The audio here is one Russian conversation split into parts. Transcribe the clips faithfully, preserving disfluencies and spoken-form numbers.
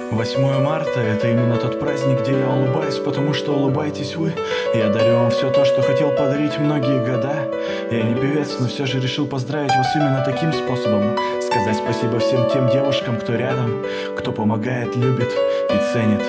восьмое марта — это именно тот праздник, где я улыбаюсь, потому что улыбаетесь вы. Я дарю вам все то, что хотел подарить многие года. Я не певец, но все же решил поздравить вас именно таким способом. Сказать спасибо всем тем девушкам, кто рядом, кто помогает, любит и ценит.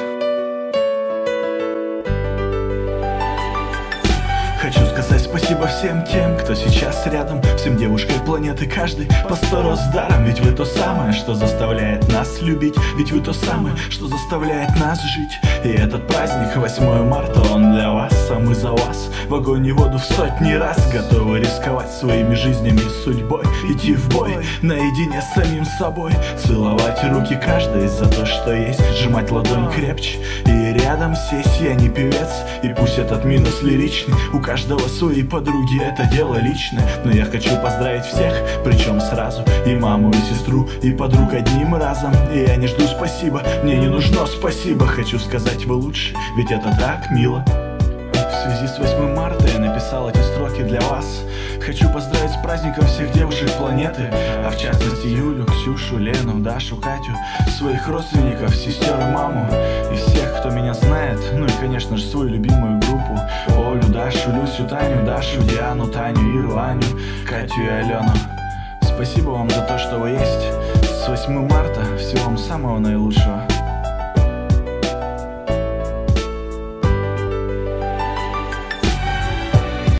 Хочу сказать спасибо всем тем, кто сейчас рядом, всем девушкам планеты, каждый по сто раз даром. Ведь вы то самое, что заставляет нас любить, ведь вы то самое, что заставляет нас жить. И этот праздник, восьмое марта, он для вас, а мы за вас в огонь и воду в сотни раз готовы рисковать своими жизнями и судьбой, идти в бой наедине с самим собой, целовать руки каждой за то, что есть, сжимать ладонь крепче и рядом сесть. Я не певец, и пусть этот минус лиричный, у каждого свои подруги, это дело личное. Но я хочу поздравить всех, причем сразу, и маму, и сестру, и подруг одним разом. И я не жду спасибо, мне не нужно спасибо. Хочу сказать, вы лучше, ведь это так мило. В связи с восьмым марта я написал эти строки для вас. Хочу поздравить с праздником всех девушек планеты, а в частности Юлю, Ксюшу, Лену, Дашу, Катю, своих родственников, сестер и маму, и всех, кто меня знает, ну и конечно же свою любимую группу: Олю, Дашу, Люсю, Таню, Дашу, Диану, Таню, Иру, Аню, Катю и Алену. Спасибо вам за то, что вы есть. С восьмым марта, всего вам самого наилучшего.